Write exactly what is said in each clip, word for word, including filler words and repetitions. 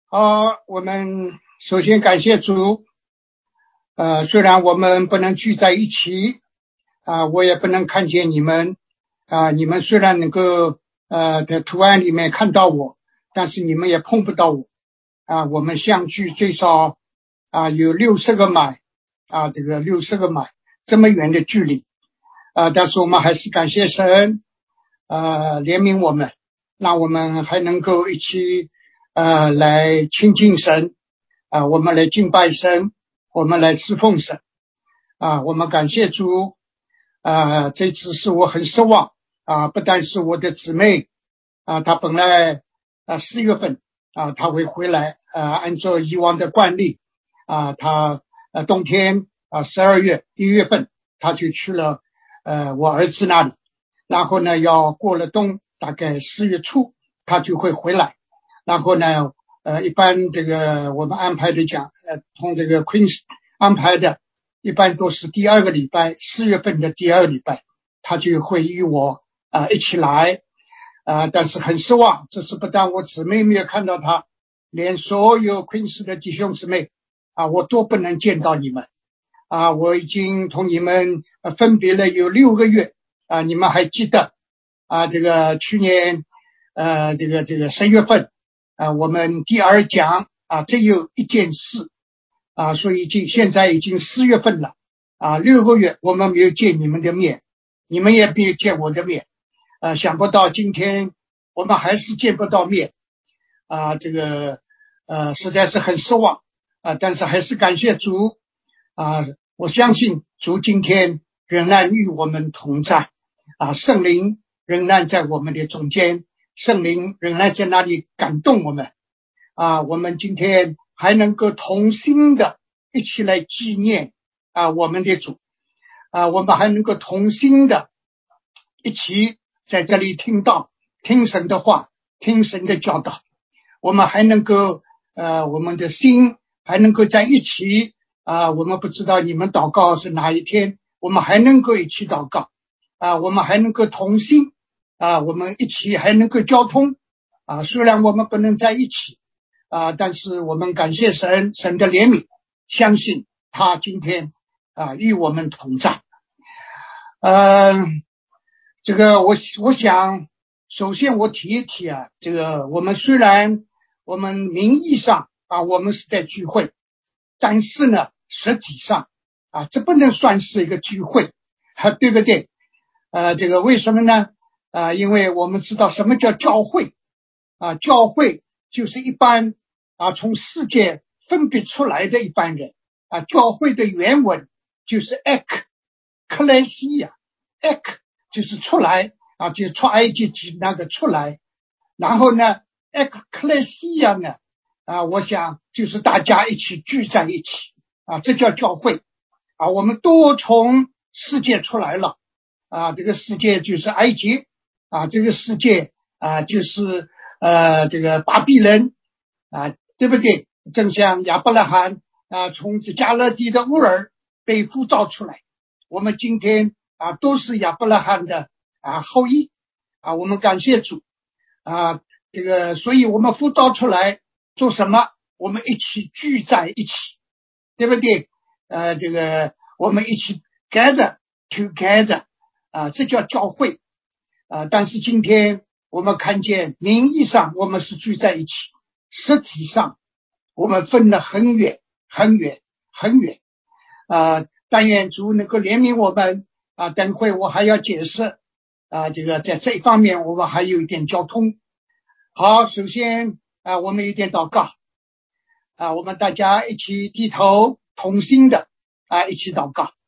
好，我们首先感谢主。呃，虽然我们不能聚在一起，啊、我也不能看见你们，啊、你们虽然能够呃在图案里面看到我，但是你们也碰不到我。啊、我们相距最少啊、有六十个迈，啊，这个六十个迈这么远的距离，啊，但是我们还是感谢神，呃，怜悯我们，让我们还能够一起呃来亲近神，啊，我们来敬拜神，我们来侍奉神，啊，我们感谢主。啊，这次是我很失望，啊，不但是我的姊妹，啊，她本来啊四月份啊她会回来，啊，按照以往的惯例，啊，她呃冬天啊十二月一月份她就去了呃我儿子那里，然后呢要过了冬，大概四月初她就会回来，然后呢呃一般这个我们安排的讲，呃从这个 Queen 安排的。一般都是第二个礼拜，四月份的第二个礼拜，他就会与我啊、呃、一起来，啊、呃，但是很失望，这是不但我姊妹没有看到他，连所有昆士的弟兄姊妹啊，我都不能见到你们啊，我已经同你们呃分别了有六个月啊，你们还记得啊？这个去年呃这个这个十月份啊，我们第二讲啊，这有一件事。啊，所以已经现在已经四月份了，啊，六个月我们没有见你们的面，你们也没有见我的面，啊，想不到今天我们还是见不到面，啊，这个呃实在是很失望，啊，但是还是感谢主，啊，我相信主今天仍然与我们同在，啊，圣灵仍然在我们的中间，圣灵仍然在那里感动我们，啊，我们今天还能够同心的一起来纪念啊我们的主，啊，我们还能够同心的一起在这里听到听神的话，听神的教导，我们还能够呃我们的心还能够在一起啊，我们不知道你们祷告是哪一天，我们还能够一起祷告啊，我们还能够同心啊，我们一起还能够交通啊，虽然我们不能在一起啊，但是我们感谢神，神的怜悯，相信他今天啊与我们同在。嗯、呃，这个我我想，首先我提一提啊，这个我们虽然我们名义上啊我们是在聚会，但是呢，实际上啊这不能算是一个聚会，啊，对不对？呃，这个为什么呢？啊，因为我们知道什么叫教会啊，教会就是一般啊从世界分别出来的一般人啊，教会的原文就是 ek 克莱西亚 ek 就是出来啊，就出埃及记那个出来，然后呢 ek 克莱西亚呢啊，我想就是大家一起聚在一起啊，这叫教会啊，我们都从世界出来了啊，这个世界就是埃及啊，这个世界啊就是呃这个巴比伦啊，对不对？正像亚伯拉罕啊从这加勒底的乌尔被呼召出来，我们今天啊都是亚伯拉罕的啊后裔啊，我们感谢主啊，这个所以我们呼召出来做什么？我们一起聚在一起，对不对？呃，这个我们一起 gather together 啊，这叫教会啊。但是今天我们看见名义上我们是聚在一起，实际上我们分得很远很远很远啊。但愿主能够怜悯我们啊。等会我还要解释啊，这个在这一方面我们还有一点交通。好，首先啊，我们有点祷告啊，我们大家一起低头同心的啊，一起祷告。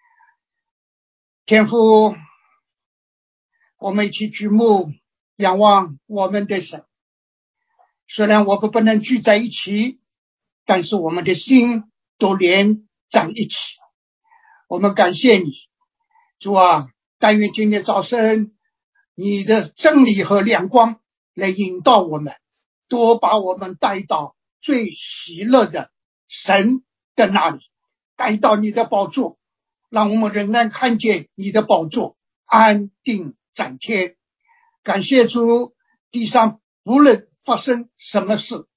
天父，我们一起举目仰望我们的神，虽然我们不能聚在一起，但是我们的心都连在一起。我们感谢你，主啊，但愿今天早晨你的真理和亮光来引导我们，多把我们带到最喜乐的神的那里，带到你的宝座，让我们仍然看见你的宝座安定在天。感谢主，地上无论发生什么事，大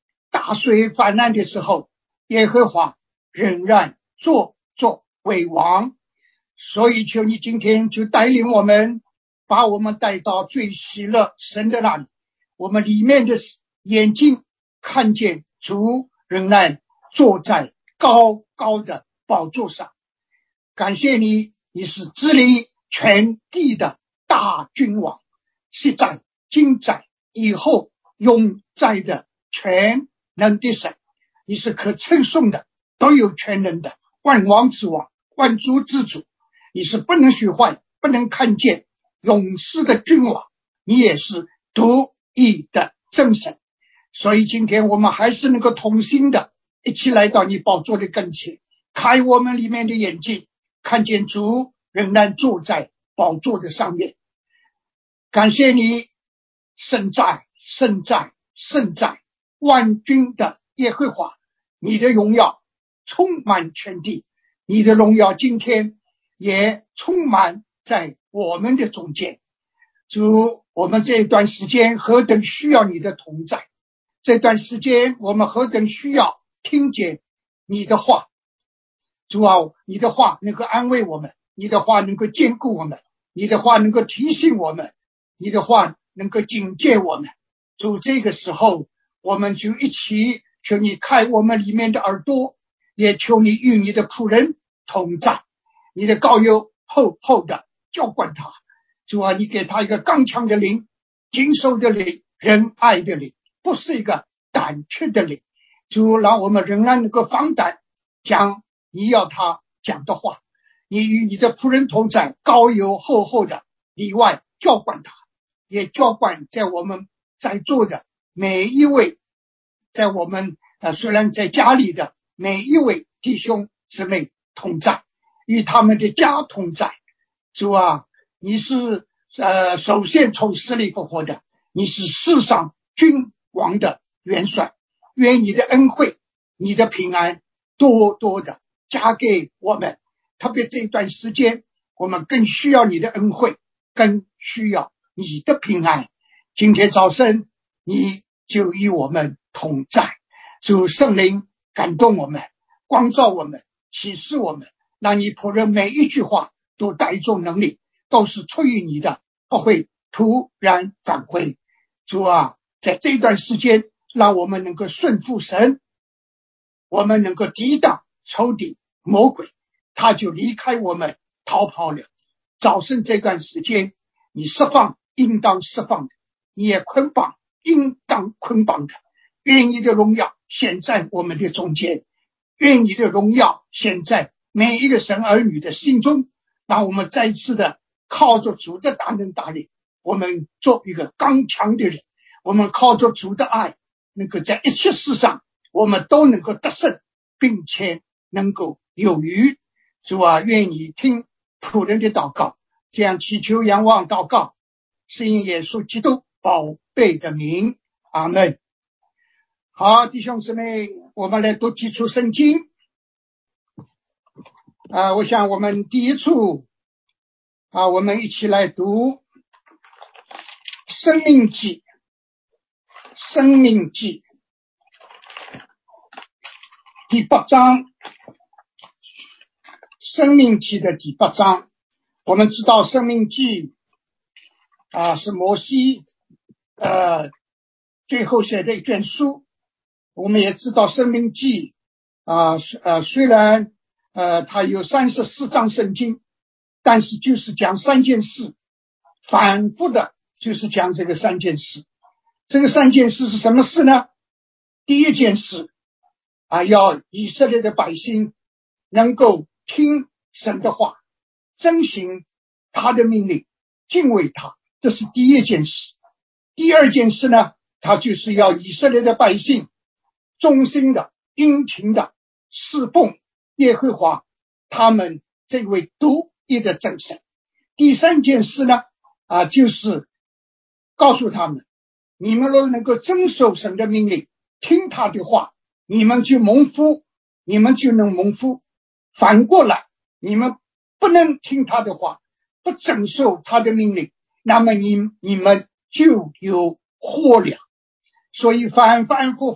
大水泛滥的时候，耶和华仍然坐作为王。所以求你今天就带领我们，把我们带到最喜乐神的那里，我们里面的眼睛看见主仍然坐在高高的宝座上。感谢你，你是治理全地的大君王，昔在今在以后永在的全能的神。你是可称颂的，都有全能的，万王之王，万主之主。你是不能虚坏，不能看见，永世的君王。你也是独一的真神。所以今天我们还是能够同心的一起来到你宝座的跟前，开我们里面的眼睛，看见主仍然坐在宝座的上面。感谢你，圣在圣在圣在万军的耶和华，你的荣耀充满全地，你的荣耀今天也充满在我们的中间。主，我们这段时间何等需要你的同在，这段时间我们何等需要听见你的话。主啊，你的话能够安慰我们，你的话能够坚固我们，你的话能够提醒我们，你的话能够警戒我们。主，这个时候我们就一起求你开我们里面的耳朵，也求你与你的仆人同在，你的膏油厚厚的浇灌他。主啊，你给他一个刚强的灵，谨守的灵，仁爱的灵，不是一个胆怯的灵。主，让我们仍然能够放胆讲你要他讲的话。你与你的仆人同在，膏油厚厚的里外浇灌他，也浇灌在我们在座的每一位，在我们呃虽然在家里的每一位弟兄姊妹同在，与他们的家同在。主啊，你是呃首先从死里复活的，你是世上君王的元帅。愿你的恩惠，你的平安多多的加给我们，特别这段时间我们更需要你的恩惠，更需要你的平安。今天早晨你就与我们同在。主，圣灵感动我们，光照我们，启示我们，让你仆人每一句话都带种能力，都是出于你的，不会突然返回。主啊，在这段时间让我们能够顺服神，我们能够抵挡仇敌魔鬼，他就离开我们逃跑了。早晨这段时间你释放应当释放的，你也捆绑应当捆绑的。愿你的荣耀显在我们的中间，愿你的荣耀显在每一个神儿女的心中，让我们再一次的靠着主的大能大力，我们做一个刚强的人，我们靠着主的爱，能够在一切事上我们都能够得胜，并且能够有余。主啊，愿你听仆人的祷告，这样祈求仰望祷告，是因耶稣基督宝贝的名，阿们。好，弟兄姊妹，我们来读基础圣经啊，我想我们第一处啊，我们一起来读生命记，生命记第八章，生命记的第八章。我们知道生命记啊是摩西呃最后写的一卷书。我们也知道生命记啊呃虽然呃它有三十四章圣经，但是就是讲三件事，反复的就是讲这个三件事。这个三件事是什么事呢？第一件事啊，要以色列的百姓能够听神的话，遵行他的命令，敬畏他，这是第一件事。第二件事呢，他就是要以色列的百姓忠心的殷勤的侍奉耶和华他们这位独一的真神。第三件事呢啊，就是告诉他们，你们若能够遵守神的命令，听他的话，你们就蒙福，你们就能蒙福。反过来，你们不能听他的话，不遵守他的命令，那么你你们就有祸了。所以反反复复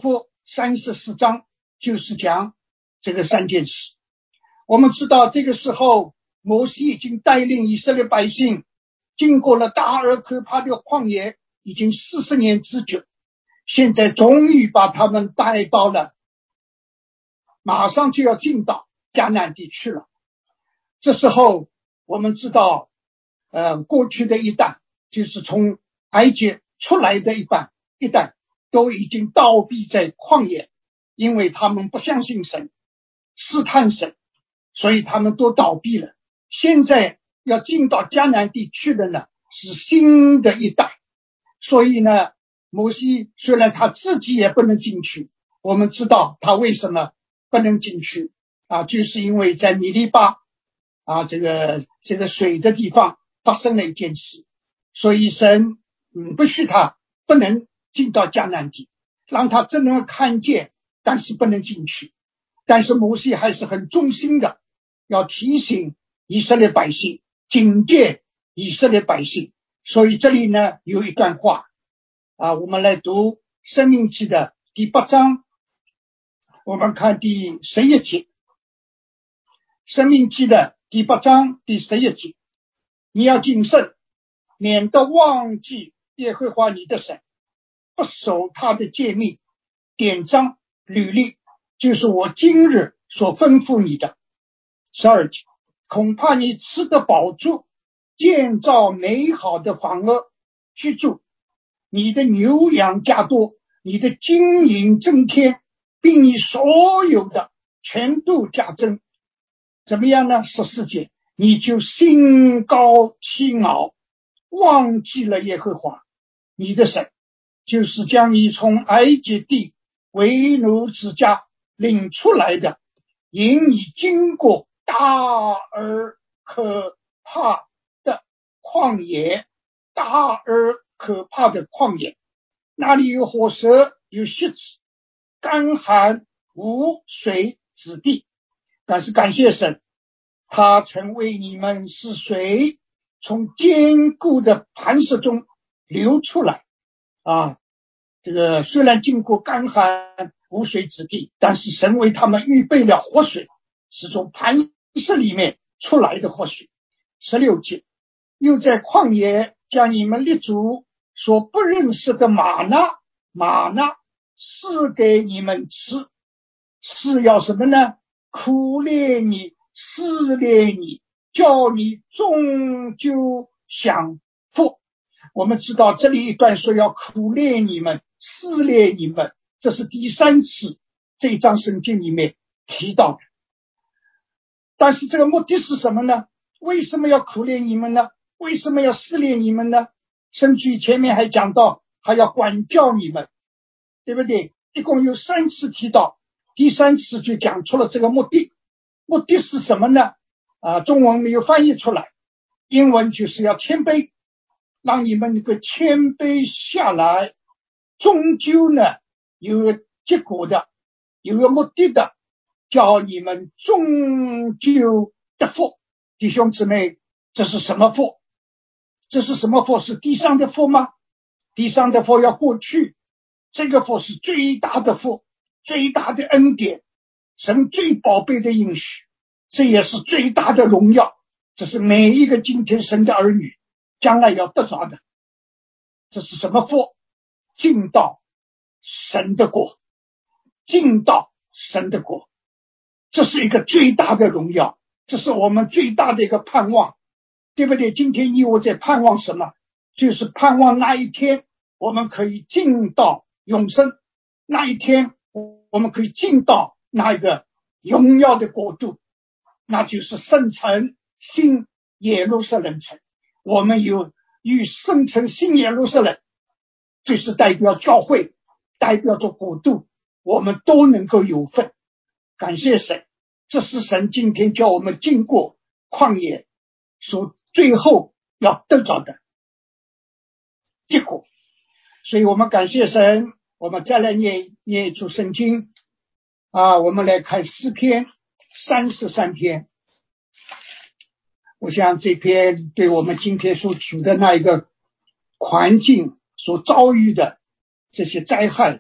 三十四章就是讲这个三件事。我们知道这个时候摩西已经带领以色列百姓经过了大而可怕的旷野，已经四十年之久，现在终于把他们带到了，马上就要进到迦南地去了。这时候我们知道呃，过去的一代就是从埃及出来的一半一代都已经倒闭在旷野，因为他们不相信神，试探神，所以他们都倒闭了。现在要进到迦南地去的呢是新的一代，所以呢摩西虽然他自己也不能进去，我们知道他为什么不能进去啊，就是因为在米利巴啊这个这个水的地方发生了一件事，所以神嗯不许他不能进到迦南地，让他只能看见，但是不能进去。但是摩西还是很忠心的，要提醒以色列百姓，警戒以色列百姓。所以这里呢有一段话啊，我们来读申命记的第八章，我们看第十一节。申命记的第八章第十一节，你要谨慎，免得忘记耶和华你的神，不守他的诫命、典章、律例，就是我今日所吩咐你的。十二节，恐怕你吃得饱足，建造美好的房屋居住，你的牛羊加多，你的金银增添，并你所有的全都加增。怎么样呢？十四节，你就心高气傲，忘记了耶和华你的神，就是将你从埃及地为奴之家领出来的，引你经过大而可怕的旷野，大而可怕的旷野，那里有火蛇，有蝎子，干旱无水之地。但是感谢神，他曾为你们使水从坚固的磐石中流出来啊！这个虽然经过干旱无水之地，但是神为他们预备了活水，是从磐石里面出来的活水。十六节，又在旷野将你们列祖所不认识的玛纳玛纳赐给你们吃，是要什么呢？苦炼你，试炼你，叫你终究享福。我们知道这里一段说要苦炼你们，试炼你们，这是第三次这一章圣经里面提到的。但是这个目的是什么呢？为什么要苦炼你们呢？为什么要试炼你们呢？甚至于前面还讲到还要管教你们，对不对？一共有三次提到，第三次就讲出了这个目的。目的是什么呢？啊，中文没有翻译出来，英文就是要谦卑，让你们能够谦卑下来，终究呢有个结果的，有个目的的，叫你们终究得福。弟兄姊妹，这是什么福？这是什么福？是地上的福吗？地上的福要过去，这个福是最大的福，最大的恩典，神最宝贝的应许，这也是最大的荣耀，这是每一个今天神的儿女将来要得着的。这是什么福？进到神的国，进到神的国，这是一个最大的荣耀，这是我们最大的一个盼望，对不对？今天你我在盼望什么？就是盼望那一天我们可以进到永生，那一天我们可以进到那一个荣耀的国度，那就是圣城新耶路撒冷城。我们有与圣城新耶路撒冷，就是代表教会，代表着国度，我们都能够有份。感谢神，这是神今天叫我们经过旷野所最后要得着的结果。所以我们感谢神，我们再来念念出圣经啊，我们来看诗篇三十三篇。我想这篇对我们今天所处的那一个环境所遭遇的这些灾害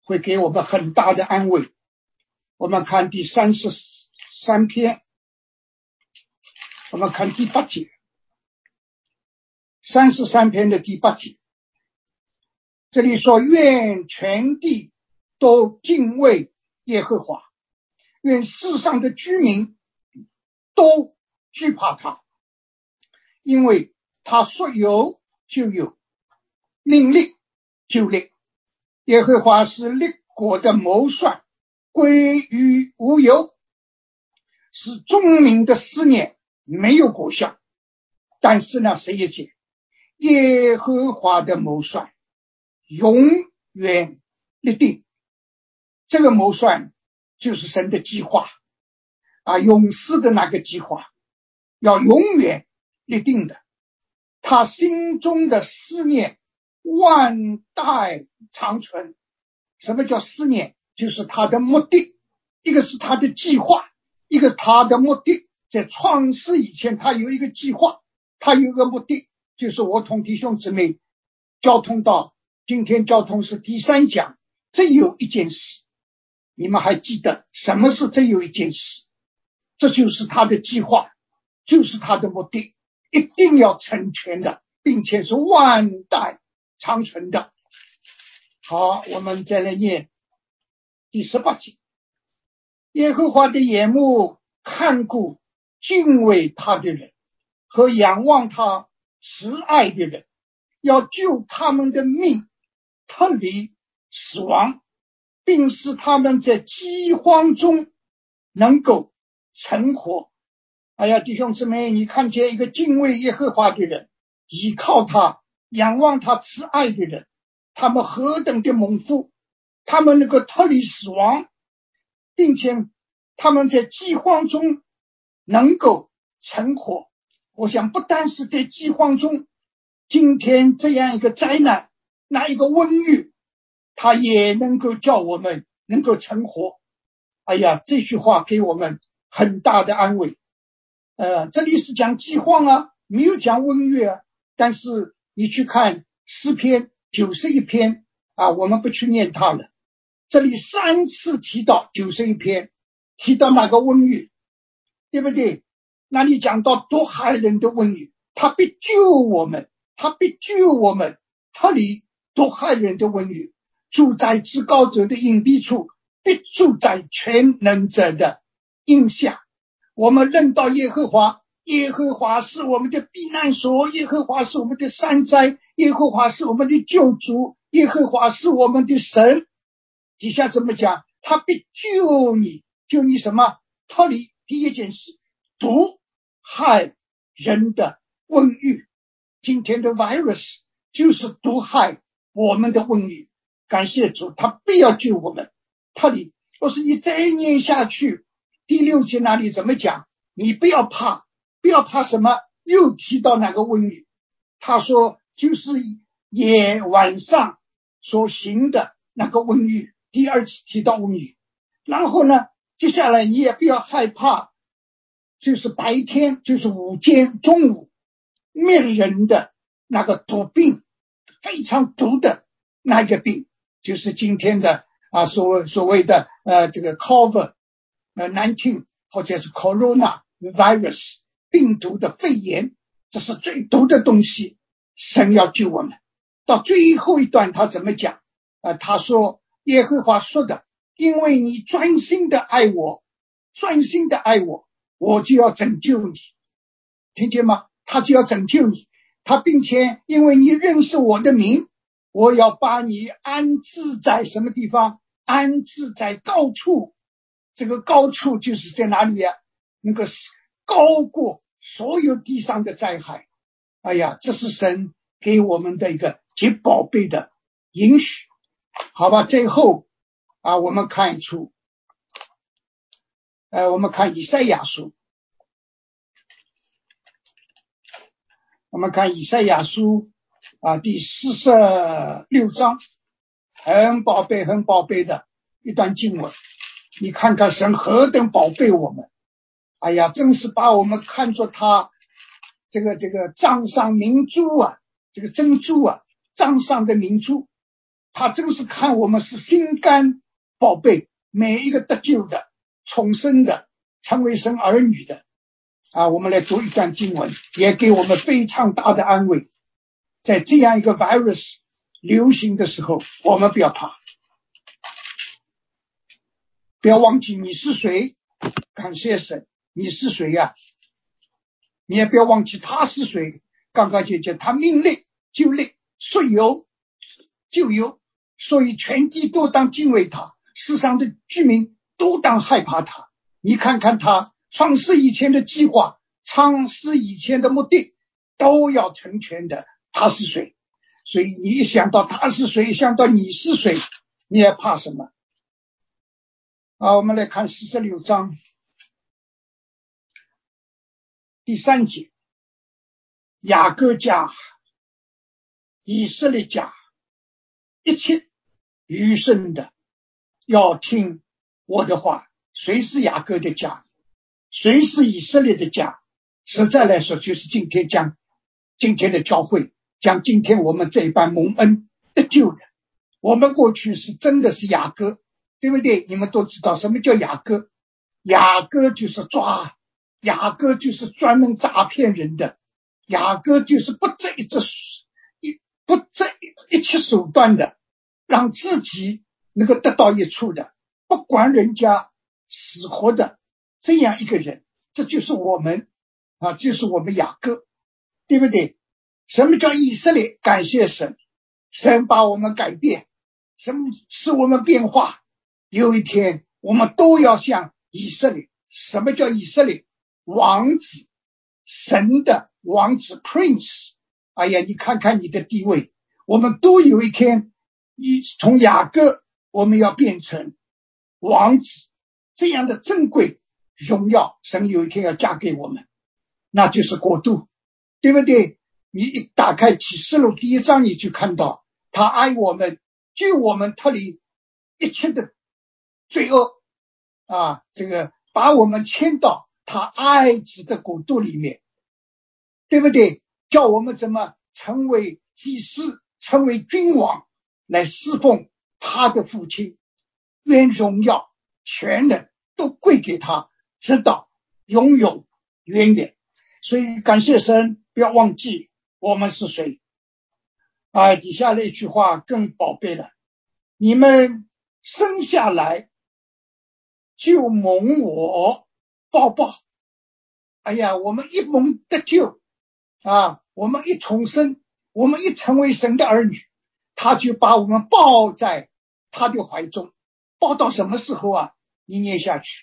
会给我们很大的安慰。我们看第三十三篇，我们看第八节，三十三篇的第八节，这里说愿全地都敬畏耶和华，愿世上的居民都惧怕他，因为他说有就有，命令就令。耶和华是立国的谋算，归于无有，使聪明的思念没有果效。但是呢，谁也解耶和华的谋算永远立定。这个谋算就是神的计划啊，永世的那个计划，要永远立定的。他心中的思念万代长存。什么叫思念？就是他的目的，一个是他的计划，一个是他的目的。在创世以前，他有一个计划，他有一个目的，就是我同弟兄姊妹交通到今天，交通是第三讲，这有一件事，你们还记得什么是这有一件事？这就是他的计划，就是他的目的，一定要成全的，并且是万代长存的。好，我们再来念第十八节。耶和华的眼目看顾敬畏他的人和仰望他慈爱的人，要救他们的命脱离死亡，并使他们在饥荒中能够存活。哎呀，弟兄姊妹，你看见一个敬畏耶和华的人，依靠他仰望他慈爱的人，他们何等的蒙福，他们能够脱离死亡，并且他们在饥荒中能够存活。我想不单是在饥荒中，今天这样一个灾难，那一个瘟疫，它也能够叫我们能够存活。哎呀，这句话给我们很大的安慰。呃，这里是讲饥荒啊，没有讲瘟疫啊。但是你去看诗篇九十一篇啊，我们不去念它了。这里三次提到九十一篇，提到那个瘟疫，对不对？那里讲到多害人的瘟疫，他必救我们，他必救我们脱离多害人的瘟疫，住在至高者的隐蔽处，必住在全能者的荫下。我们认到耶和华，耶和华是我们的避难所，耶和华是我们的山寨，耶和华是我们的救主，耶和华是我们的神。底下怎么讲？他必救你，救你什么？脱离第一件事，毒害人的瘟疫。今天的 virus 就是毒害我们的瘟疫。感谢主，他必要救我们脱离。要是你再念下去，第六节那里怎么讲？你不要怕，不要怕什么？又提到那个瘟疫，他说就是夜晚上所行的那个瘟疫，第二次提到瘟疫。然后呢，接下来你也不要害怕，就是白天，就是午间中午灭人的那个毒病，非常毒的那个病，就是今天的啊所谓所谓的呃这个 COVID 呃 十九 或者是 Corona virus 病毒的肺炎，这是最毒的东西。神要救我们。到最后一段他怎么讲？呃他说耶和华说的，因为你专心的爱我，专心的爱我，我就要拯救你。听见吗？他就要拯救你。他并且因为你认识我的名，我要把你安置在什么地方？安置在高处。这个高处就是在哪里呀、啊？那个高过所有地上的灾害。哎呀，这是神给我们的一个极宝贝的允许。好吧，最后啊，我们看出，呃，我们看以赛亚书，我们看以赛亚书啊，第四十六章，很宝贝、很宝贝的一段经文。你看看神何等宝贝我们！哎呀，真是把我们看作他这个这个掌上明珠啊，这个珍珠啊，掌上的明珠。 他真是看我们是心肝宝贝，每一个得救的、重生的、成为神儿女的啊。我们来读一段经文，也给我们非常大的安慰。在这样一个 virus 流行的时候，我们不要怕，不要忘记你是谁。感谢神，你是谁呀、啊？你也不要忘记他是谁。刚刚就讲他命令就令，说有就有，所以全地都当敬畏他，世上的居民都当害怕他。你看看他创世以前的计划，创世以前的目的都要成全的。他是谁？所以你一想到他是谁，想到你是谁，你也怕什么啊？我们来看四十六章第三节，雅各家、以色列家一切余生的要听我的话。谁是雅各的家？谁是以色列的家？实在来说，就是今天讲今天的教会，讲今天我们这一班蒙恩得救的。我们过去是真的是雅各，对不对？你们都知道什么叫雅各？雅各就是抓，雅各就是专门诈骗人的，雅各就是不择一切不择一切手段的，让自己能够得到益处的，不管人家死活的这样一个人。这就是我们啊，就是我们雅各，对不对？什么叫以色列？感谢神，神把我们改变，什么使我们变化。有一天我们都要像以色列。什么叫以色列？王子，神的王子 Prince。 哎呀，你看看你的地位，我们都有一天一从雅各我们要变成王子，这样的珍贵荣耀，神有一天要加给我们，那就是国度，对不对？你一打开启示录第一章，你就看到他爱我们，救我们脱离一切的罪恶啊，这个把我们迁到他爱子的国度里面，对不对？叫我们怎么成为祭司，成为君王，来侍奉他的父亲。愿荣耀全能都归给他，直到永永远远。所以感谢神，不要忘记我们是谁啊！底下那句话更宝贝了，你们生下来就蒙我抱抱。哎呀，我们一蒙得救啊，我们一重生，我们一成为神的儿女，他就把我们抱在他的怀中。抱到什么时候啊？你念下去，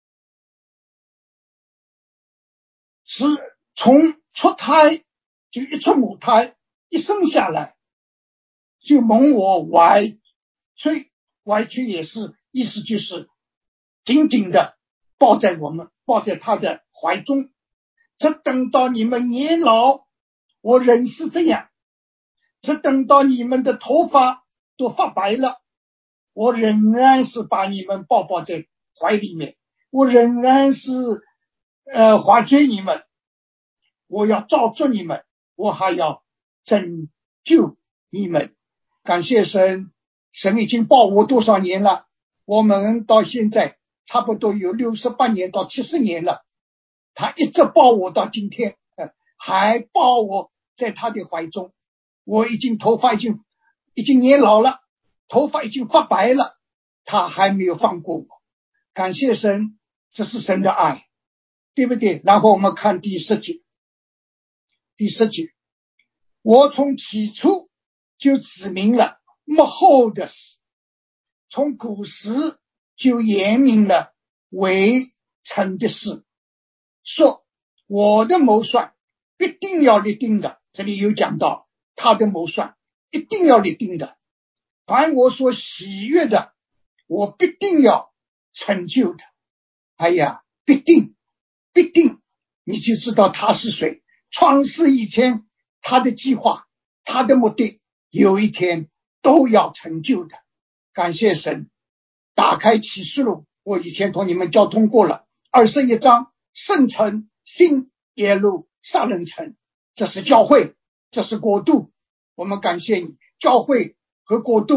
是从出胎就一出母胎，一生下来就蒙我怀催，怀催也是意思就是紧紧的抱在我们，抱在他的怀中。这等到你们年老，我仍是这样；这等到你们的头发都发白了，我仍然是把你们抱抱在怀里面，我仍然是呃怀追你们，我要照住你们，我还要拯救你们。感谢神，神已经抱我多少年了？我们到现在差不多有六十八年到七十年了，他一直抱我到今天，呃、还抱我在他的怀中。我已经头发已经已经年老了，头发已经发白了，他还没有放过我。感谢神，这是神的爱，对不对？然后我们看第十节，第十节，我从起初就指明了幕后的事，从古时就言明了未成的事，说我的谋算必定要立定的。这里有讲到他的谋算一定要立定的，凡我所喜悦的，我必定要成就的。哎呀，必定必定，你就知道他是谁。创世以前他的计划，他的目的，有一天都要成就的。感谢神，打开启示录，我以前同你们交通过了二十一章，圣城新耶路撒冷城，这是教会，这是国度。我们感谢你，教会和国度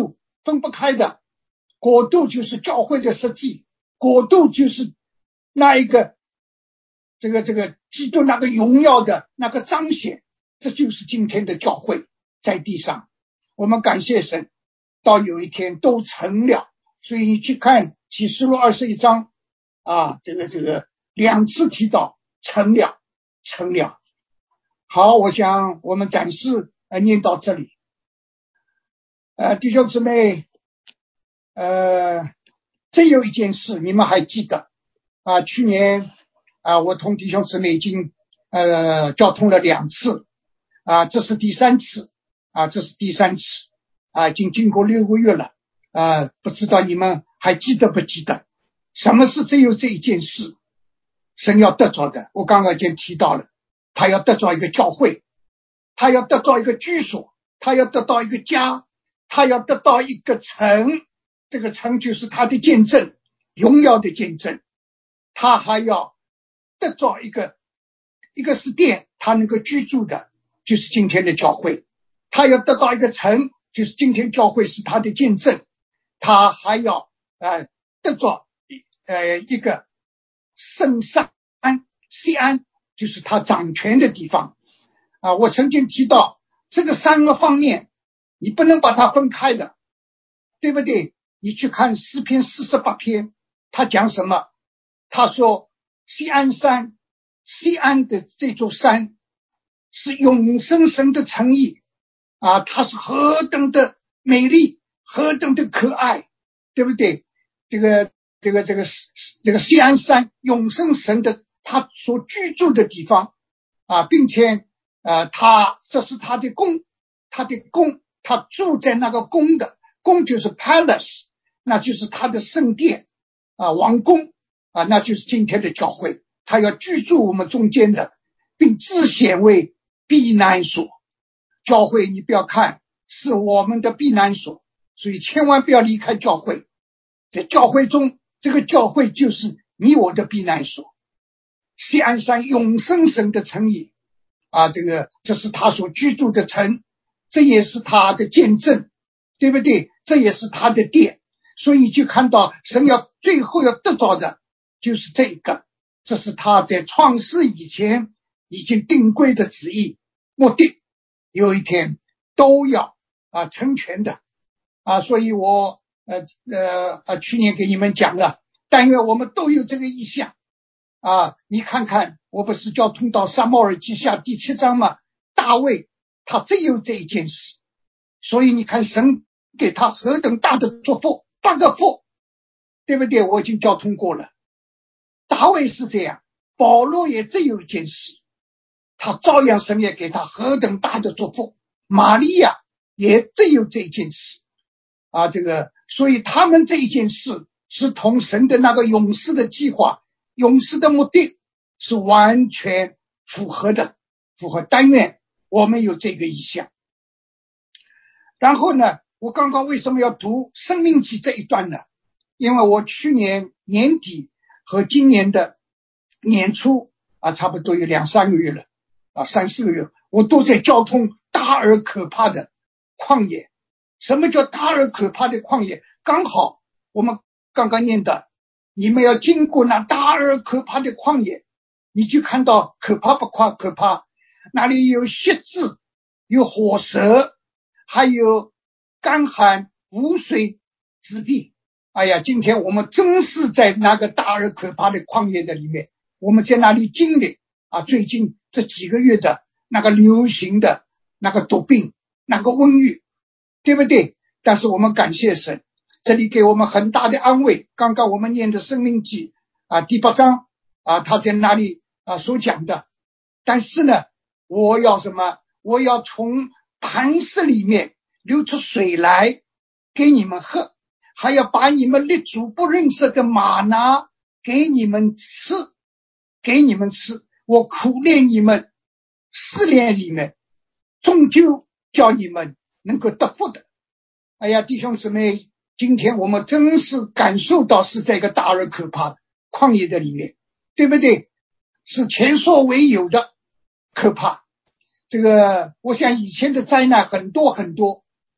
分不开的。国度就是教会的实际，国度就是那一个这个这个基督那个荣耀的那个彰显，这就是今天的教会在地上。我们感谢神，到有一天都成了。所以你去看启示录二十一章啊，这个这个两次提到成了成了。好，我想我们暂时呃念到这里。呃，弟兄姊妹，呃，真有一件事你们还记得啊？去年啊，我同弟兄姊妹已经呃交通了两次啊，这是第三次啊，这是第三次啊，已经经过六个月了啊，不知道你们还记得不记得？什么是只有这一件事？神要得着的，我刚刚已经提到了，他要得着一个教会，他要得到一个居所，他要得到一个家，他要得到一个城，这个城就是他的见证，荣耀的见证。他还要得到一个一个是殿，他能够居住的，就是今天的教会。他要得到一个城，就是今天教会是他的见证。他还要呃得到呃一个圣山西安，就是他掌权的地方啊。我曾经提到这个三个方面你不能把它分开的，对不对？你去看诗篇四十八篇，他讲什么？他说西安山，西安的这座山是永生神的诚意啊，它是何等的美丽，何等的可爱，对不对？这个这个这个这个西安山，永生神的他所居住的地方啊，并且呃，他这是他的宫，他的宫，他住在那个宫的宫就是 palace， 那就是他的圣殿啊，王宫啊，那就是今天的教会，他要居住我们中间的，并自显为避难所。教会你不要看是我们的避难所，所以千万不要离开教会。在教会中，这个教会就是你我的避难所。西安山永生神的诚意啊，这个这是他所居住的城，这也是他的见证，对不对？这也是他的殿。所以就看到神要最后要得到的就是这个，这是他在创世以前已经定规的旨意目的，有一天都要啊成全的啊。所以我呃呃呃去年给你们讲了，但愿我们都有这个意向啊。你看看，我不是交通到撒母耳记下第七章吗？大卫他只有这一件事，所以你看神给他何等大的祝福，八个福，对不对？我已经交通过了。大卫是这样，保罗也只有一件事，他照样神也给他何等大的祝福。玛利亚也只有这件事啊，这个所以他们这一件事是同神的那个永世的计划，永世的目的是完全符合的，符合。但愿我们有这个意向。然后呢，我刚刚为什么要读申命记这一段呢？因为我去年年底和今年的年初啊，差不多有两三个月了啊，三四个月，我都在交通大而可怕的旷野。什么叫大而可怕的旷野？刚好我们刚刚念的，你们要经过那大而可怕的旷野，你就看到可怕不怕可怕，那里有蝎子，有火蛇，还有干旱无水之地。哎呀，今天我们真是在那个大而可怕的旷野的里面，我们在那里经历啊，最近这几个月的那个流行的那个毒病，那个瘟疫，对不对？但是我们感谢神，这里给我们很大的安慰。刚刚我们念的申命记啊第八章啊，他在那里啊所讲的。但是呢，我要什么？我要从磐石里面流出水来给你们喝，还要把你们列祖不认识的玛拿给你们吃，给你们吃。我苦练你们，试炼你们，终究叫你们能够得福的。哎呀，弟兄姊妹，今天我们真是感受到是这个大而可怕的旷野的里面，对不对？是前所未有的可怕。这个我想以前的灾难很多很多，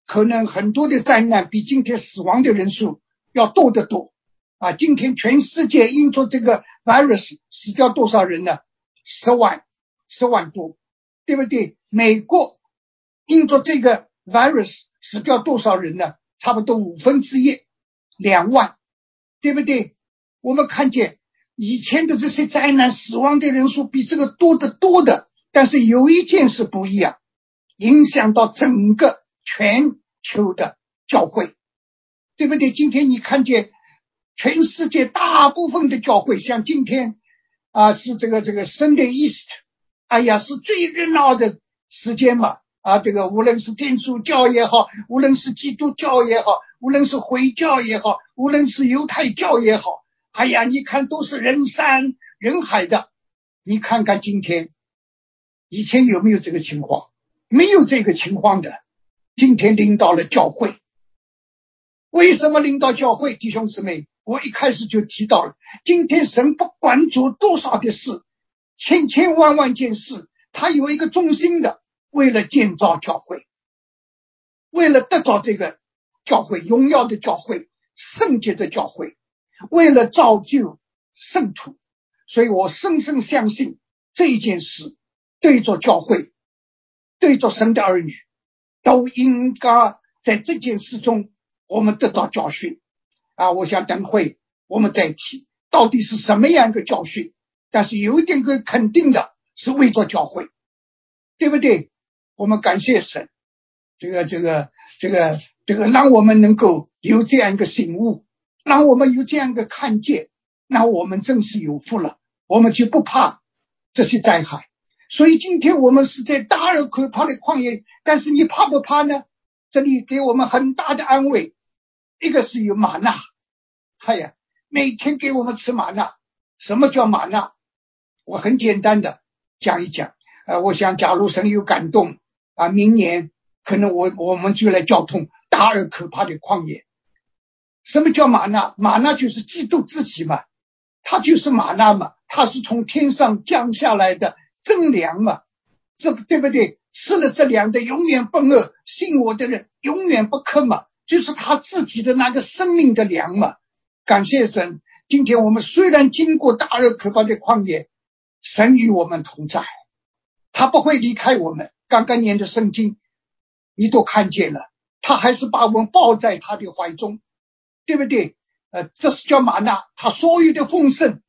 可能很多的灾难比今天死亡的人数要多得多啊！今天全世界因着这个 virus 死掉多少人呢？十万，十万多，对不对？美国因着这个 virus 死掉多少人呢？差不多五分之一，两万，对不对？我们看见以前的这些灾难死亡的人数比这个多得多的，但是有一件事不一样，影响到整个全球的教会，对不对？今天你看见全世界大部分的教会，像今天啊，是这个这个 Sunday East， 哎呀，是最热闹的时间嘛。啊，这个无论是天主教也好，无论是基督教也好，无论是回教也好，无论是犹太教也好，哎呀，你看都是人山人海的。你看看今天，以前有没有这个情况？没有这个情况的。今天领导了教会，为什么领导教会？弟兄姊妹，我一开始就提到了，今天神不管做多少的事，千千万万件事，他有一个中心的，为了建造教会，为了得到这个教会荣耀的教会，圣洁的教会，为了造就圣徒。所以我深深相信这一件事对着教会，对着神的儿女，都应该在这件事中我们得到教训啊！我想等会我们再提到底是什么样一个教训，但是有一点个肯定的是为着教会，对不对？我们感谢神，这个这个这个这个让我们能够有这样一个醒悟，让我们有这样一个看见，那我们真是有福了，我们就不怕这些灾害。所以今天我们是在大而可怕的旷野，但是你怕不怕呢？这里给我们很大的安慰，一个是有玛纳，哎呀，每天给我们吃玛纳。什么叫玛纳？我很简单的讲一讲。呃，我想假如神有感动啊，明年可能我我们就来交通大而可怕的旷野。什么叫玛纳？玛纳就是基督自己嘛，他就是玛纳嘛，他是从天上降下来的真粮嘛，这对不对？吃了这粮的永远不饿，信我的人永远不渴嘛，就是他自己的那个生命的粮嘛。感谢神，今天我们虽然经过大而可怕的旷野，神与我们同在，他不会离开我们。刚刚念的圣经你都看见了，他还是把我们抱在他的怀中，对不对？呃，这是叫玛纳，他所有的丰盛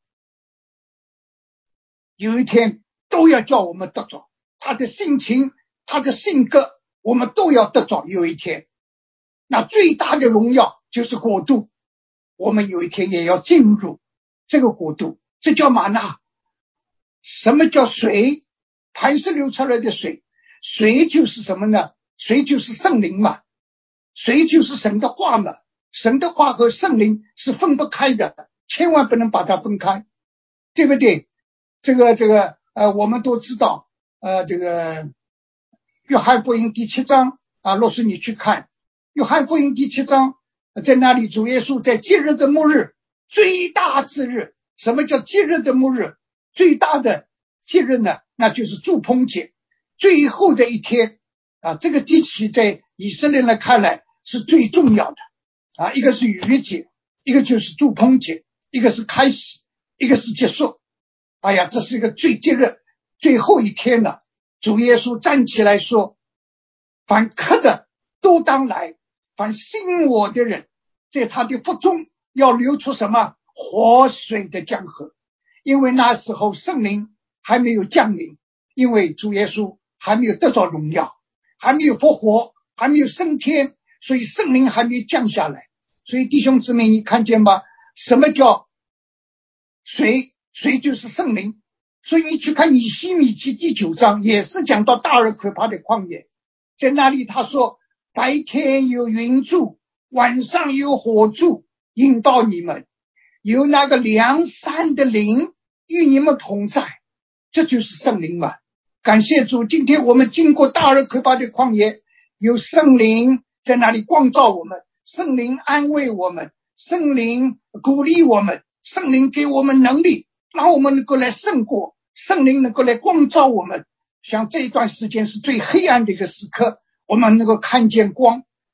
有一天都要叫我们得着，他的性情，他的性格，我们都要得着。有一天，那最大的荣耀就是国度，我们有一天也要进入这个国度，这叫玛纳。什么叫水？磐石流出来的水，水就是什么呢？水就是圣灵嘛，水就是神的话嘛，神的话和圣灵是分不开的，千万不能把它分开，对不对？这个这个呃，我们都知道，呃，这个约翰福音第七章啊，若是你去看约翰福音第七章，在那里主耶稣在节日的末日，最大之日。什么叫节日的末日？最大的节日呢，那就是住棚节，最后的一天啊。这个节期在以色列人看来是最重要的啊，一个是逾越节，一个就是住棚节，一个是开始，一个是结束。哎呀，这是一个最节日最后一天了。主耶稣站起来说，凡渴的都当来，凡信我的人在他的腹中要流出什么活水的江河。因为那时候圣灵还没有降临，因为主耶稣还没有得到荣耀，还没有复活，还没有升天，所以圣灵还没有降下来。所以弟兄姊妹，你看见吗？什么叫水？水就是圣灵。所以你去看以西米记第九章，也是讲到大而可怕的旷野，在那里他说，白天有云柱，晚上有火柱引导你们，有那个良善的灵与你们同在，这就是圣灵嘛。感谢主，今天我们经过大而可怕的旷野，有圣灵在那里光照我们，圣灵安慰我们，圣灵鼓励我们，圣灵给我们能力，让我们能够来胜过，圣灵能够来光照我们。像这一段时间是最黑暗的一个时刻，我们能够看见光，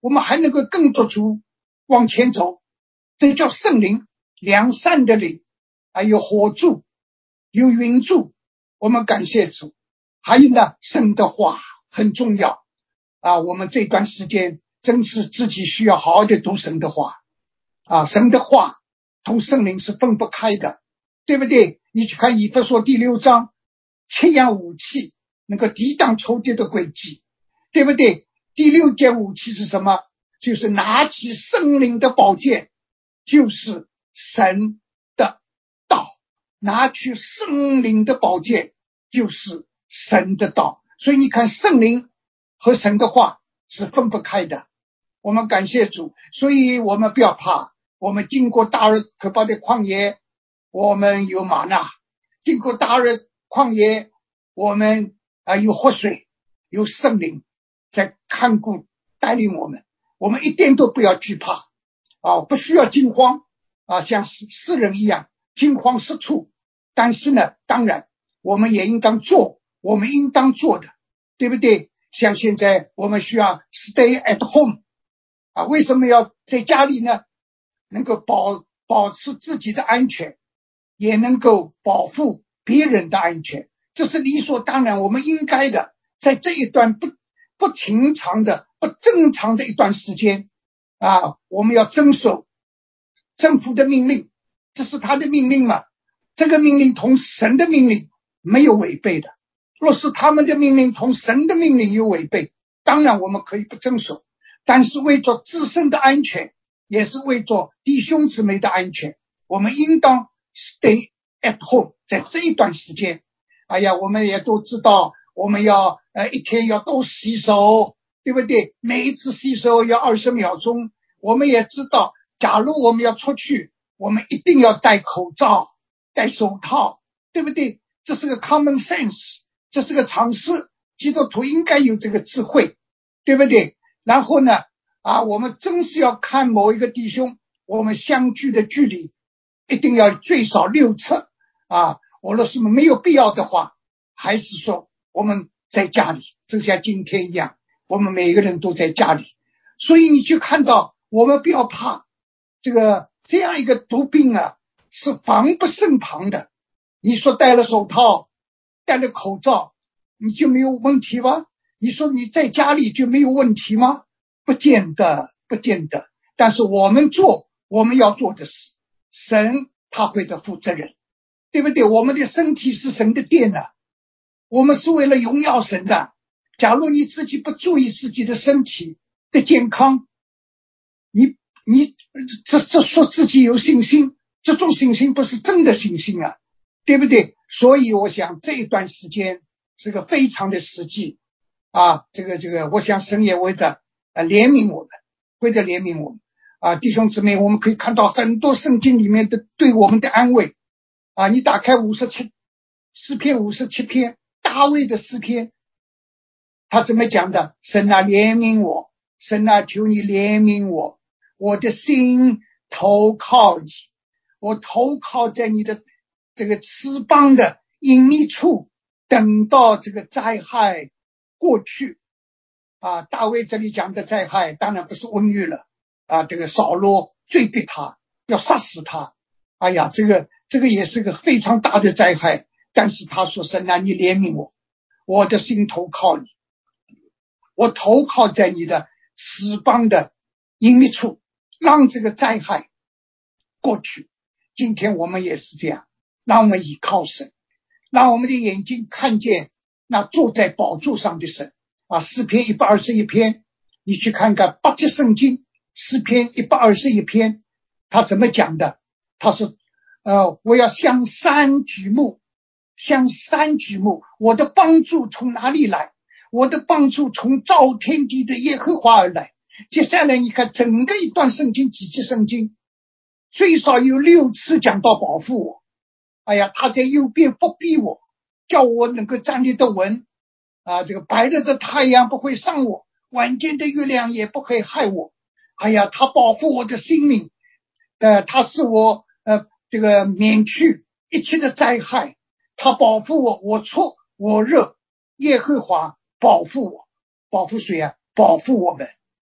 我们还能够更做出往前走。这叫圣灵，良善的灵，还有火柱，有云柱，我们感谢主。还有呢，神的话很重要啊，我们这段时间真是自己需要好好的读神的话啊，神的话同圣灵是分不开的，对不对？你去看以弗所第六章，七样武器能够抵挡仇敌的诡计，对不对？第六件武器是什么？就是拿起圣灵的宝剑，就是神的道，拿去圣灵的宝剑就是神的道。所以你看，圣灵和神的话是分不开的。我们感谢主，所以我们不要怕，我们经过大而可怕的旷野，我们有玛纳；经过大而旷野，我们啊有活水，有圣灵在看顾带领我们，我们一点都不要惧怕啊，不需要惊慌啊，像世人一样惊慌失措。但是呢，当然我们也应当做我们应当做的，对不对？像现在我们需要 stay at home 啊，为什么要在家里呢？能够保保持自己的安全，也能够保护别人的安全，这是理所当然，我们应该的。在这一段不不平常的不正常的一段时间啊，我们要遵守政府的命令，这是他的命令嘛，这个命令同神的命令没有违背的。若是他们的命令同神的命令有违背，当然我们可以不遵守，但是为着自身的安全，也是为着弟兄姊妹的安全，我们应当 stay at home。 在这一段时间，哎呀，我们也都知道，我们要呃一天要多洗手，对不对？每一次洗手要二十秒钟。我们也知道，假如我们要出去，我们一定要戴口罩、戴手套，对不对？这是个 common sense， 这是个常识，基督徒应该有这个智慧，对不对？然后呢啊，我们真是要看某一个弟兄，我们相距的距离一定要最少六尺啊。我若是没有必要的话，还是说我们在家里，就像今天一样，我们每个人都在家里。所以你去看到，我们不要怕这个这样一个毒病啊，是防不胜防的。你说戴了手套，戴了口罩，你就没有问题吗？你说你在家里就没有问题吗？不见得，不见得。但是我们做我们要做的事，神他会的负责任，对不对？我们的身体是神的殿啊，我们是为了荣耀神的。假如你自己不注意自己的身体的健康，你你这这说自己有信心，这种信心不是真的信心啊，对不对？所以我想这一段时间是个非常的实际啊，这个这个，我想神也为的呃怜悯我们，为的怜悯我们啊，弟兄姊妹，我们可以看到很多圣经里面的对我们的安慰啊。你打开五十七诗篇五十七篇，大卫的诗篇，他怎么讲的？神啊，怜悯我，神啊，求你怜悯我，我的心投靠你，我投靠在你的这个翅膀的隐秘处，等到这个灾害过去啊。大卫这里讲的灾害当然不是瘟疫了啊，这个扫罗追逼他，要杀死他，哎呀，这个这个也是个非常大的灾害。但是他说，神啊，你怜悯我，我的心投靠你，我投靠在你的翅膀的隐秘处，让这个灾害过去。今天我们也是这样，让我们倚靠神，让我们的眼睛看见那坐在宝座上的神啊。诗篇一百二十一篇，你去看看八节圣经，诗篇一百二十一篇，他怎么讲的？他说呃，我要向山举目，向山举目，我的帮助从哪里来？我的帮助从造天地的耶和华而来。接下来你看整个一段圣经，几节圣经最少有六次讲到保护我，哎呀，他在右边不逼我，叫我能够站立得稳啊，这个白日的太阳不会伤我，晚间的月亮也不会害我。哎呀，他保护我的性命，呃，他使我呃这个免去一切的灾害，他保护我，我错我热，耶和华保护我，保护谁啊？保护我们，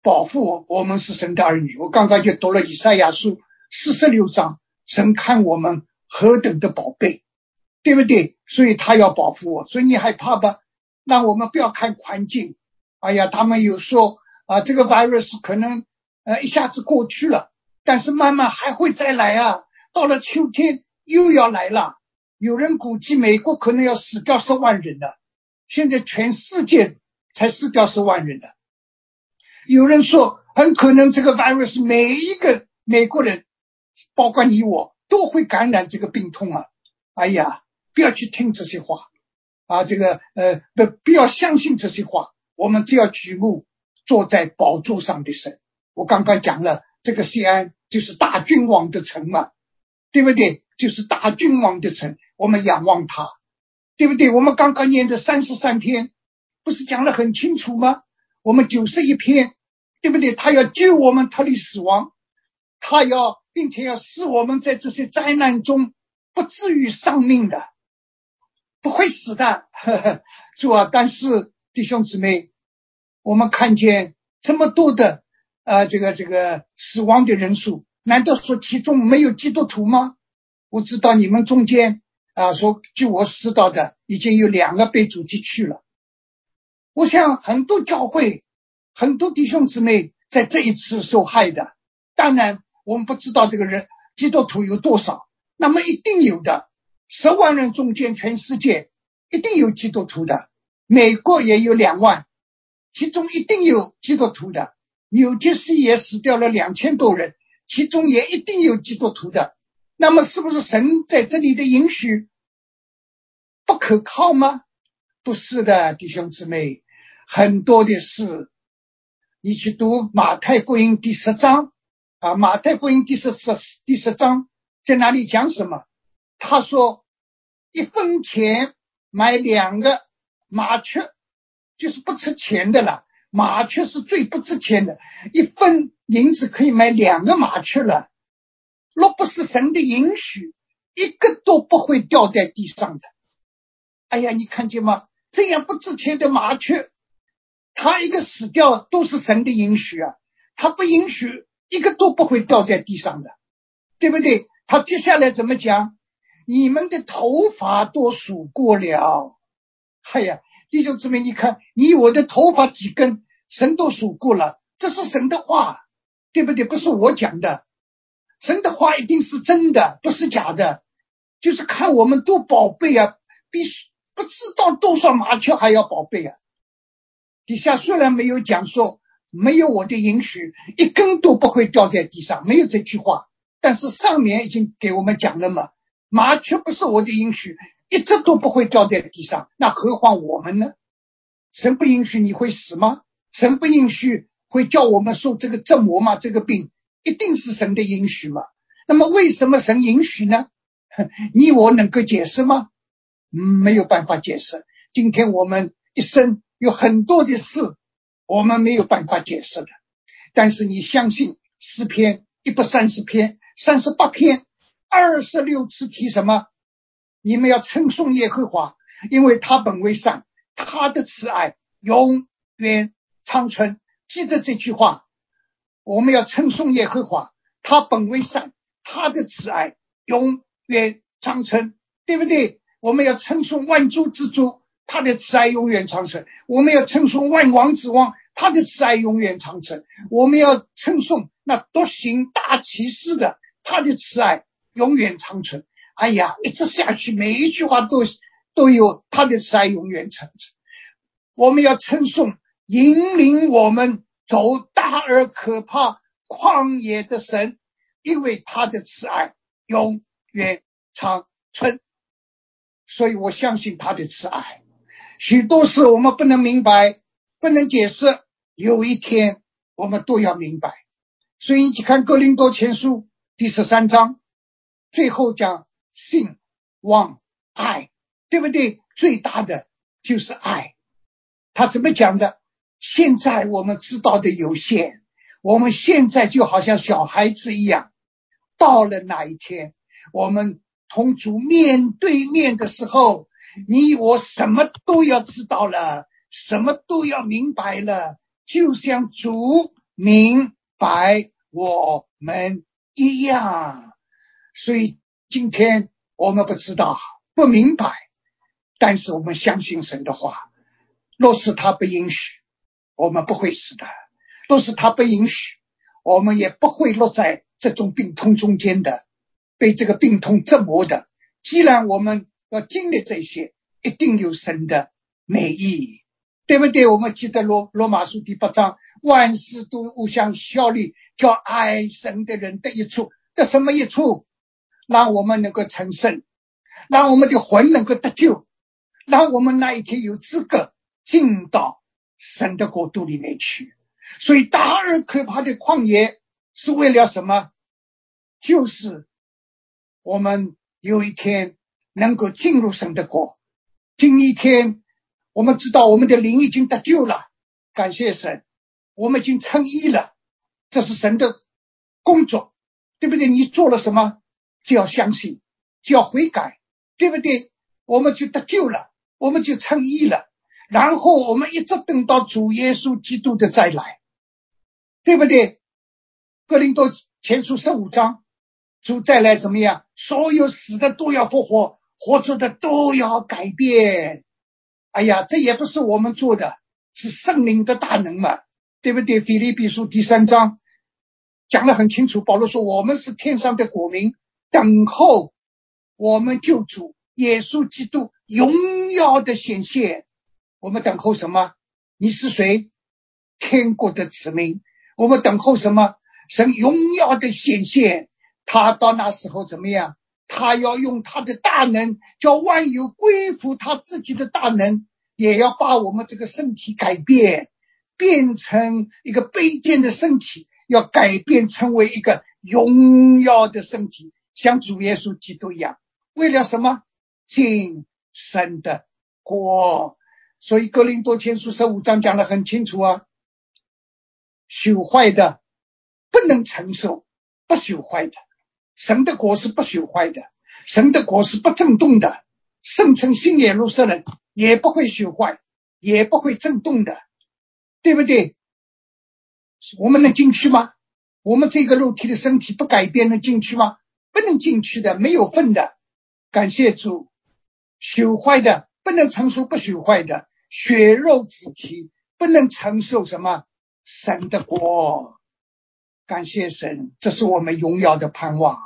保护我，我们是神的儿女。我刚刚就读了以赛亚书四十六章，神看我们何等的宝贝，对不对？所以他要保护我。所以你害怕吧？那我们不要看环境。哎呀，他们有说啊，这个 virus 可能呃一下子过去了，但是慢慢还会再来啊，到了秋天又要来了。有人估计美国可能要死掉十万人了，现在全世界才死掉十万人了。有人说很可能这个 virus 每一个美国人，包括你我，都会感染这个病痛啊。哎呀，不要去听这些话啊，这个呃不不要相信这些话。我们只要举目坐在宝座上的神。我刚刚讲了，这个西安就是大君王的城嘛，对不对？就是大君王的城，我们仰望他，对不对？我们刚刚念的三十三篇不是讲得很清楚吗？我们九十一篇，对不对？他要救我们脱离死亡，他要并且要使我们在这些灾难中不至于丧命的，不会死的，呵呵，主啊！但是弟兄姊妹，我们看见这么多的呃这个这个死亡的人数，难道说其中没有基督徒吗？我知道你们中间啊，说据我知道的，已经有两个被主击去了。我想很多教会很多弟兄姊妹在这一次受害的，当然我们不知道这个人基督徒有多少，那么一定有的，十万人中间全世界一定有基督徒的，美国也有两万，其中一定有基督徒的，纽约市也死掉了两千多人，其中也一定有基督徒的。那么是不是神在这里的允许不可靠吗？不是的，弟兄姊妹，很多的事，你去读马太福音第十章啊，马太福音第十第十章在哪里讲什么？他说一分钱买两个麻雀，就是不值钱的了，麻雀是最不值钱的，一分银子可以买两个麻雀了。若不是神的允许，一个都不会掉在地上的。哎呀，你看见吗？这样不值钱的麻雀，它一个死掉都是神的允许啊，它不允许一个都不会掉在地上的，对不对？他接下来怎么讲？你们的头发都数过了。哎呀，弟兄姊妹，你看你我的头发几根，神都数过了，这是神的话，对不对？不是我讲的，神的话一定是真的，不是假的，就是看我们多宝贝啊，比不知道多少麻雀还要宝贝啊。底下虽然没有讲说没有我的允许一根都不会掉在地上，没有这句话，但是上面已经给我们讲了嘛，麻雀不是我的允许一只都不会掉在地上，那何况我们呢？神不允许你会死吗？神不允许会叫我们受这个折磨吗？这个病一定是神的允许吗？那么为什么神允许呢？你我能够解释吗？嗯，没有办法解释。今天我们一生有很多的事我们没有办法解释的，但是你相信诗篇一百三十篇三十八篇二十六次提什么？你们要称颂耶和华，因为他本为善，他的慈爱永远长存。记得这句话，我们要称颂耶和华，他本为善，他的慈爱永远长存，对不对？我们要称颂万主之主，他的慈爱永远长存。我们要称颂万王之王，他的慈爱永远长存。我们要称颂那独行大奇事的，他的慈爱永远长存。哎呀，一直下去，每一句话都都有他的慈爱永远长存。我们要称颂引领我们走大而可怕旷野的神，因为他的慈爱永远长存。所以我相信他的慈爱，许多事我们不能明白，不能解释，有一天我们都要明白。所以你看哥林多前书第十三章最后讲信望爱，对不对？最大的就是爱。他怎么讲的？现在我们知道的有限，我们现在就好像小孩子一样，到了那一天我们同主面对面的时候，你我什么都要知道了，什么都要明白了，就像主明白我们一样。所以今天我们不知道，不明白，但是我们相信神的话，若是他不允许，我们不会死的；若是他不允许，我们也不会落在这种病痛中间的，被这个病痛折磨的。既然我们要经历这些，一定有神的美意，对不对？我们记得罗罗马书第八章，万事都互相效力，叫爱神的人得益处。得什么益处？让我们能够成圣，让我们的魂能够得救，让我们那一天有资格进到神的国度里面去。所以大而可怕的旷野是为了什么？就是我们有一天能够进入神的国。今一天我们知道我们的灵已经得救了，感谢神，我们已经称义了，这是神的工作，对不对？你做了什么就要相信，就要悔改，对不对？我们就得救了，我们就称义了，然后我们一直等到主耶稣基督的再来，对不对？哥林多前书十五章，主再来怎么样？所有死的都要复活，活着的都要改变。哎呀，这也不是我们做的，是圣灵的大能嘛，对不对？腓立比书第三章讲得很清楚，保罗说我们是天上的国民，等候我们救主耶稣基督荣耀的显现。我们等候什么？你是谁？天国的子民。我们等候什么？神荣耀的显现。他到那时候怎么样？他要用他的大能，叫万有归服他自己的大能，也要把我们这个身体改变，变成一个卑贱的身体，要改变成为一个荣耀的身体，像主耶稣基督一样。为了什么？进神的国。所以哥林多前书十五章讲得很清楚啊，朽坏的不能承受不朽坏的，神的国是不朽坏的，神的国是不震动的，圣城新耶路撒冷也不会朽坏，也不会震动的，对不对？我们能进去吗？我们这个肉体的身体不改变能进去吗？不能进去的，没有份的。感谢主，朽坏的不能承受不朽坏的，血肉之体不能承受什么？神的国。感谢神，这是我们荣耀的盼望，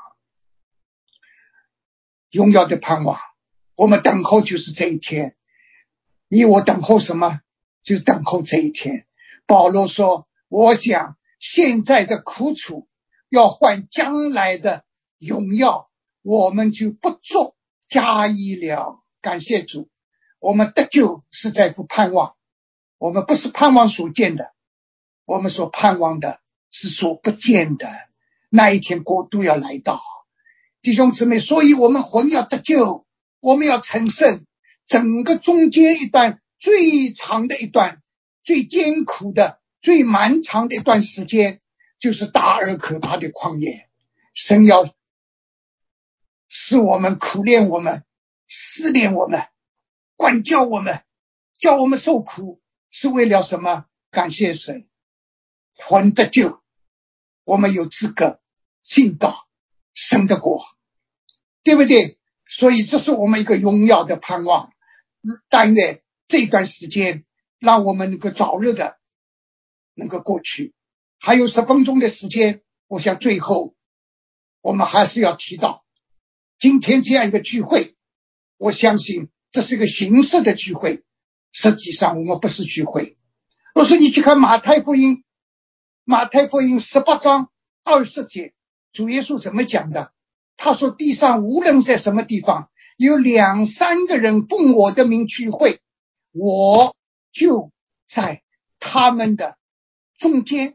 荣耀的盼望。我们等候就是这一天，你我等候什么？就是等候这一天。保罗说，我想现在的苦楚要换将来的荣耀，我们就不做加意了。感谢主，我们得救是在乎盼望，我们不是盼望所见的，我们所盼望的是所不见的，那一天国度要来到。弟兄姊妹，所以我们魂要得救，我们要成圣。整个中间一段最长的一段，最艰苦的最漫长的一段时间，就是大而可怕的旷野。神要使我们苦练我们，试炼我们，管教我们，叫我们受苦，是为了什么？感谢神，魂得救，我们有资格进到神的国，对不对？所以这是我们一个荣耀的盼望。但愿这段时间让我们能够早日的能够过去。还有十分钟的时间，我想最后我们还是要提到今天这样一个聚会，我相信这是一个形式的聚会，实际上我们不是聚会。若是你去看马太福音，马太福音十八章二十节，主耶稣怎么讲的？他说，地上无论在什么地方有两三个人奉我的名聚会，我就在他们的中间。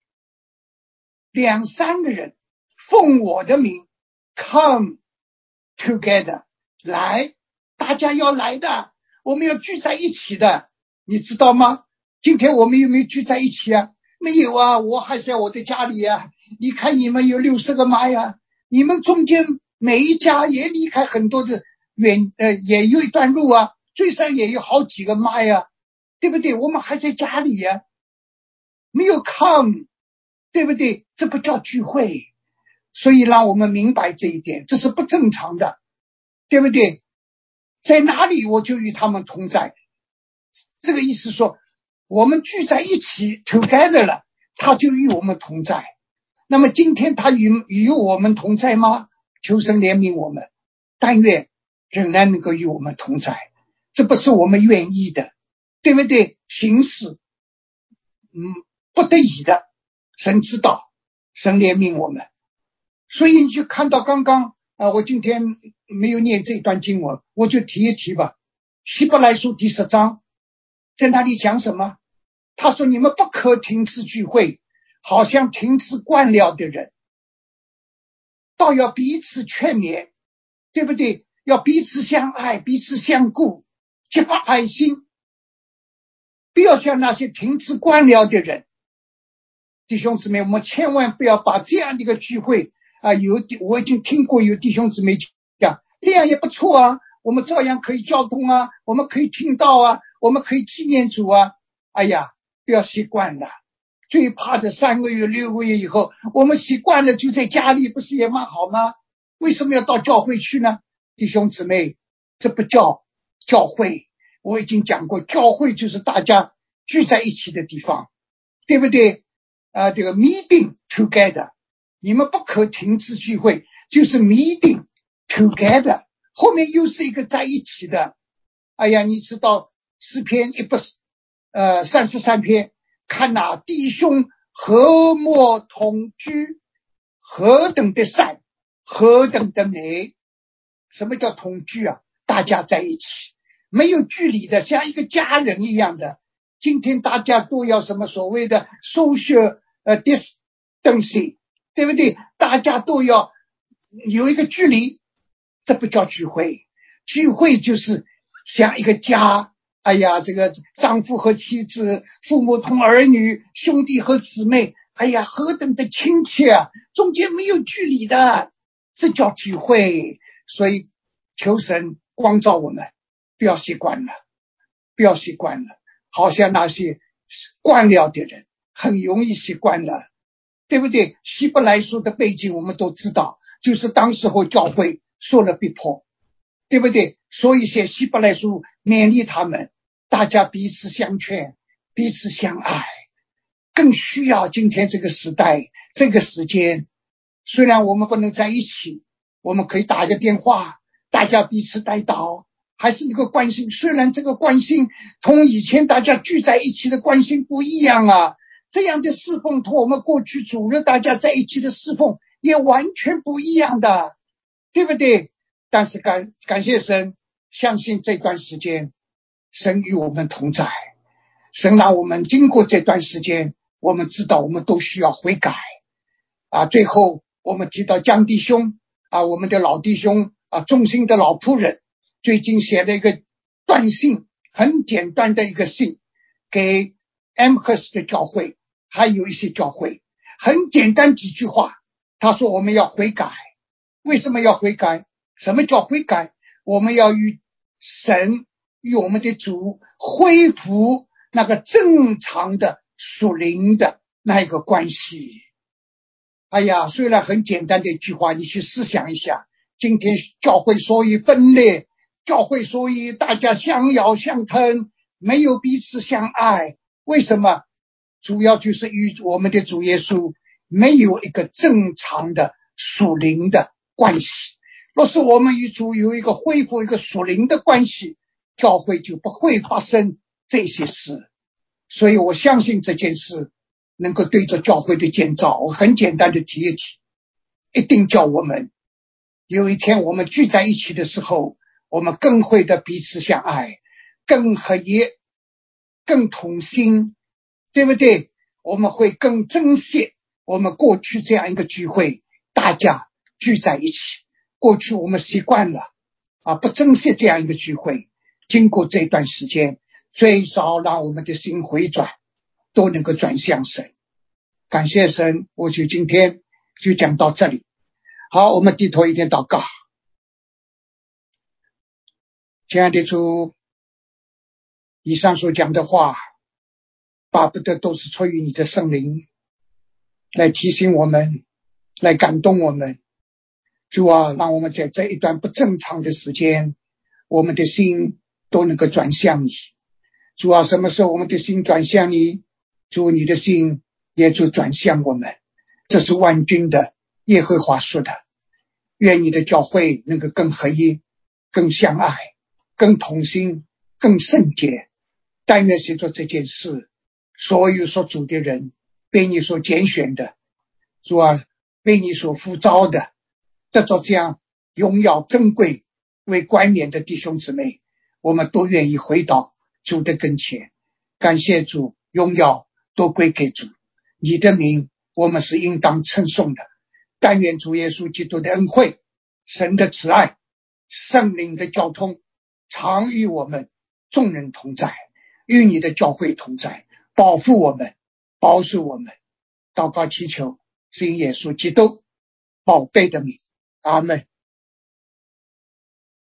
两三个人奉我的名 come together， 来，大家要来的，我们要聚在一起的，你知道吗？今天我们有没有聚在一起啊？没有啊，我还在我的家里啊。你看你们有六十个妈呀，你们中间每一家也离开很多的远呃，也有一段路啊，最少也有好几个妈呀，对不对？我们还在家里呀、啊，没有 come 对不对？这不叫聚会。所以让我们明白这一点，这是不正常的，对不对？在哪里我就与他们同在，这个意思说我们聚在一起 together 了，他就与我们同在。那么今天他与与我们同在吗？求神怜悯我们，但愿仍然能够与我们同在，这不是我们愿意的，对不对？形式嗯不得已的，神知道，神怜悯我们。所以你就看到刚刚啊、呃，我今天没有念这段经文，我就提一提吧。希伯来书第十章在那里讲什么？他说你们不可停止聚会，好像停止惯了的人，倒要彼此劝勉，对不对？要彼此相爱，彼此相顾，激发爱心，不要像那些停止惯了的人。弟兄姊妹，我们千万不要把这样的一个聚会啊，有我已经听过有弟兄姊妹讲，这样也不错啊，我们照样可以交通啊，我们可以听到啊，我们可以纪念主啊。哎呀，不要习惯了，最怕的三个月六个月以后，我们习惯了就在家里，不是也蛮好吗？为什么要到教会去呢？弟兄姊妹，这不叫教会。我已经讲过，教会就是大家聚在一起的地方，对不对？啊、呃，这个 meeting together， 你们不可停止聚会，就是 meeting together， 后面又是一个在一起的。哎呀，你知道诗篇一百呃三十三篇，看哪、啊，弟兄和睦同居，何等的善，何等的美。什么叫同居啊？大家在一起，没有距离的，像一个家人一样的。今天大家都要什么所谓的 social 呃 distancing， 对不对？大家都要有一个距离，这不叫聚会。聚会就是像一个家，哎呀，这个丈夫和妻子，父母同儿女，兄弟和姊妹，哎呀，何等的亲切啊！中间没有距离的，这叫聚会。所以求神光照我们，不要习惯了，不要习惯了。好像那些惯了的人很容易习惯了，对不对？希伯来书的背景我们都知道，就是当时候教会受了逼迫，对不对？所以写希伯来书勉励他们，大家彼此相劝，彼此相爱。更需要今天这个时代，这个时间，虽然我们不能在一起，我们可以打个电话，大家彼此带祷，还是那个关心。虽然这个关心同以前大家聚在一起的关心不一样啊，这样的侍奉同我们过去主日大家在一起的侍奉也完全不一样的，对不对？但是感感谢神，相信这段时间神与我们同在，神让我们经过这段时间，我们知道我们都需要悔改啊。最后我们提到江弟兄啊，我们的老弟兄啊，忠心的老仆人，最近写了一个短信，很简单的一个信给 Amherst 的教会，还有一些教会，很简单几句话。他说我们要悔改。为什么要悔改？什么叫悔改？我们要与神与我们的主恢复那个正常的属灵的那一个关系。哎呀，虽然很简单的一句话，你去思想一下，今天教会所以分裂，教会所以大家相咬相吞，没有彼此相爱，为什么？主要就是与我们的主耶稣没有一个正常的属灵的关系。若是我们与主有一个恢复一个属灵的关系，教会就不会发生这些事。所以我相信这件事能够对着教会的建造，我很简单的提一提，一定叫我们有一天我们聚在一起的时候，我们更会的彼此相爱，更合一，更同心，对不对？我们会更珍惜我们过去这样一个聚会，大家聚在一起。过去我们习惯了啊，不珍惜这样一个聚会。经过这段时间，最少让我们的心回转，都能够转向神。感谢神，我就今天就讲到这里。好，我们低头一点祷告。亲爱的主，以上所讲的话，巴不得都是出于你的圣灵， 来提醒我们，来感动我们。主啊，让我们在这一段不正常的时间，我们的心都能够转向你。主啊，什么时候我们的心转向你，主，你的心也就转向我们。这是万军的耶和华说的。愿你的教会能够更合一，更相爱，更同心，更圣洁。但愿随着这件事，所有所主的人，被你所拣选的，主啊，被你所呼召的，得着这样荣耀珍贵为冠冕的弟兄姊妹，我们都愿意回到主的跟前。感谢主，荣耀都归给主，你的名我们是应当称颂的。但愿主耶稣基督的恩惠，神的慈爱，圣灵的交通，常与我们众人同在，与你的教会同在，保护我们，保守我们。祷告祈求是因耶稣基督宝贝的名，阿们。